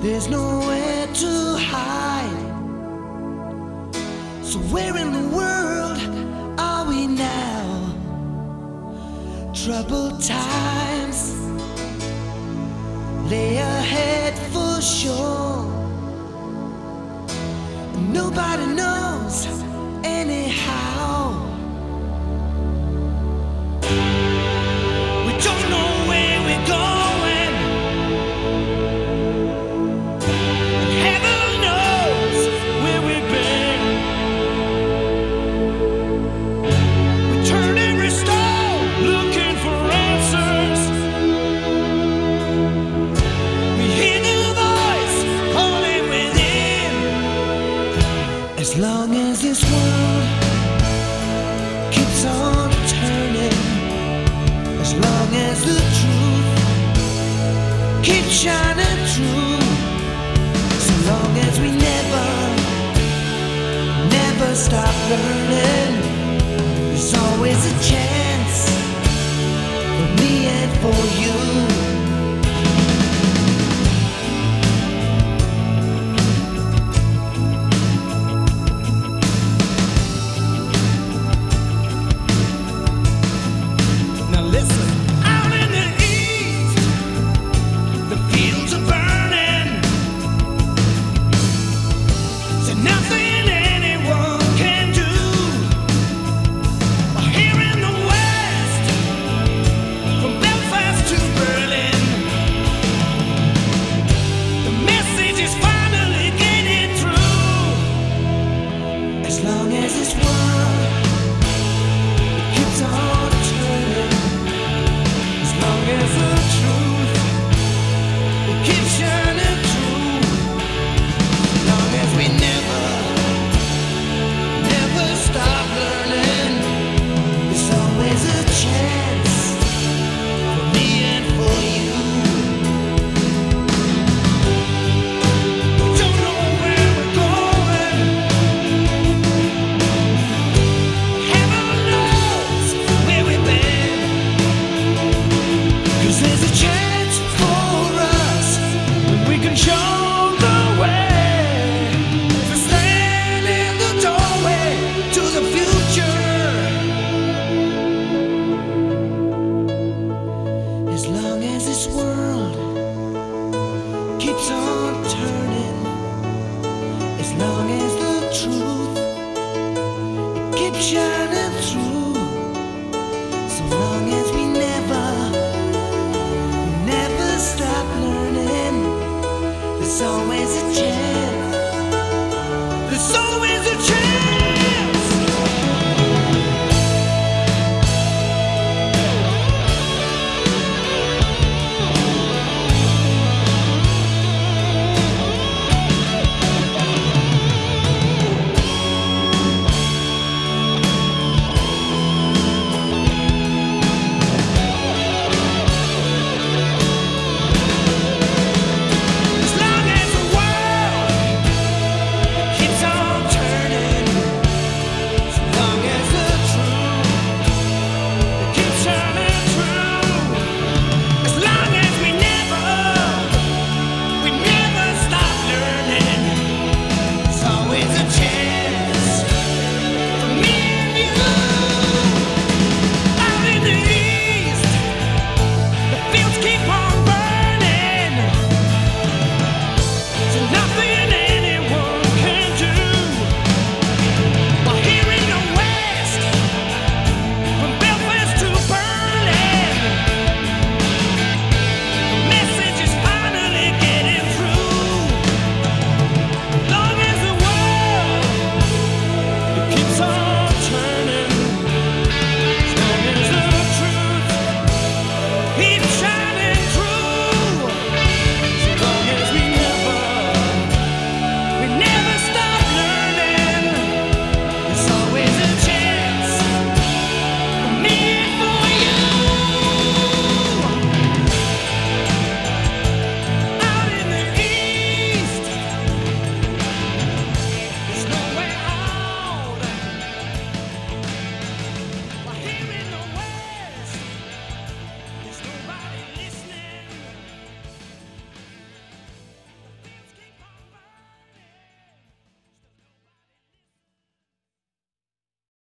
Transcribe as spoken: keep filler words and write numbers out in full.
There's nowhere to hide. So where in the world are we now? Troubled times lay ahead for sure. Nobody knows anyhow. We don't know where we're going, and heaven knows where we've been. We turn every stone looking for answers. We hear the voice calling within. As long as this world keeps on turning, as long as the truth keeps shining through, so long as we never, never stop learning, there's always a chance for me and for you. As long as this world keeps on turning, as long as the truth keeps shining through, as long as we never, never stop learning, there's always a chance for me and for you. As long as this world keeps on turning, as long as the truth it keeps shining through.